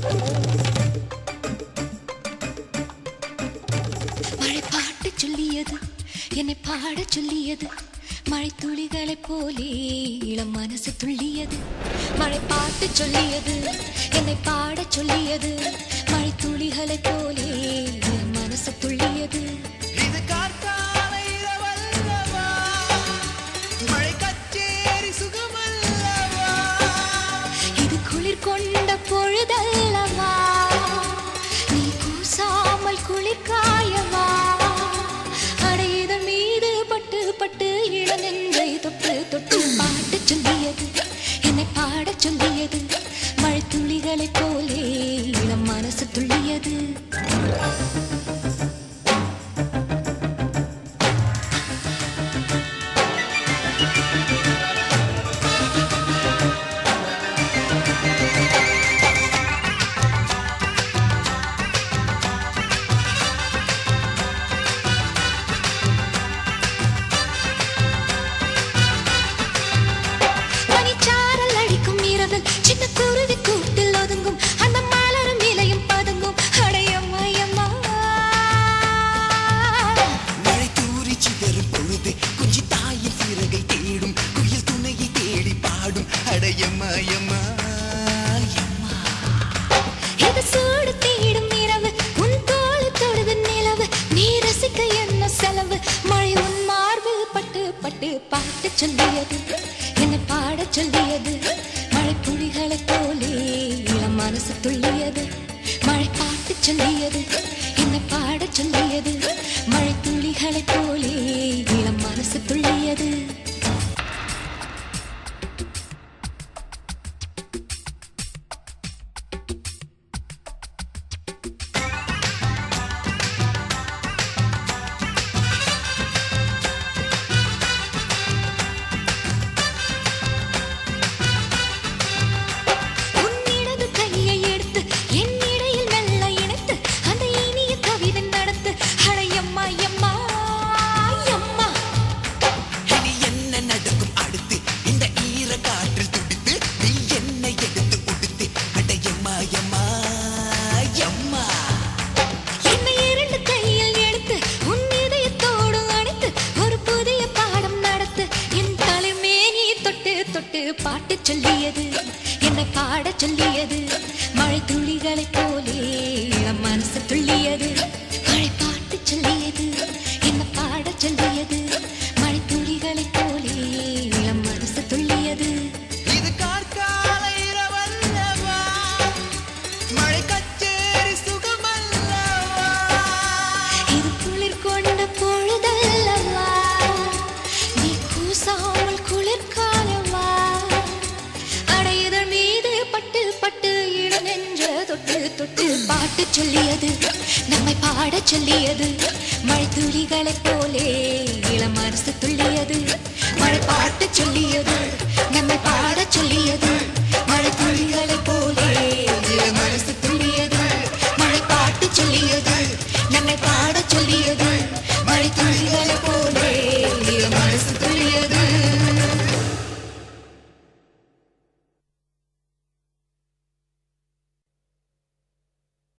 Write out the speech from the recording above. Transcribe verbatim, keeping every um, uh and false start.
மழை பாட்டு சொல்லியது என்னை பாட சொல்லியது மழை துளிகளை போலே இளம் மனசு துள்ளியது மழை பாட்டு சொல்லியது என்னை பாட சொல்லியது மழை துளிகளை போலே இளம் மனசு துள்ளியது இது காற்றால இரவல்லவா மழை கச்சேரி சுகமல்லவா இது குளிர் கொண்ட பொழுதல்லவா நீ கூசாமல் குளிர் காயவா அடையதன் மீது பட்டு பட்டு இளநெஞ்சை தொட்டு தொட்டு பாட்டு சொல்லியது என்னை பாட சொல்லியது மழை துளிகளை போலே இளம் மனசு துள்ளியது சின்ன குருவி கூட்டில் ஒதுங்கும் அந்த மலரும் இலையும் பதுங்கும் அடையம்மா மழை தூரி சிதறும் பொழுது குஞ்சி தாயின் சிறகை தேடும் குயில் துணையை தேடி பாடும் அடையம்மா இது சூடு தேடும் இரவு உன் தோளு தொடுது நிலவு நீ ரசிக்க என்ன செலவு மழை உன் மார்பில் பட்டு பட்டு பாட்டு சொல்லியது என்னை பாட சொல்லியது மழை துளிகளை போலே இளம் மனசு துள்ளியது மழை பாட்டு சொல்லியது என்னை பாட சொல்லியது மழை துளிகளை போலே இளம் மனசு துள்ளியது பாட்டு சொல்லியது என்னை பாட சொல்லியது மழை துளிகளை போலே இளம் மனசு துள்ளியது மழை பாட்டு சொல்லியது என்னை பாட சொல்லியது மழை துளிகளை போலே இளம் மனசு துள்ளியது இது காற்றால இரவல்லவா மழை கச்சேரி சுகமல்லவா இது குளிர் கொண்ட பொழுதல்லவா நீ கூசாமல் குளிர் காயவா அடையதன் மீது பட்டு பட்டு இளநெஞ்ச தொட்டு தொட்டு பாட்டு சொல்லியது நம்மை பாட சொல்லியது மழை துளிகளை போலே இளம் மனசு துள்ளியது மழை பாட்டு சொல்லியது நம்மை பாட சொல்லியது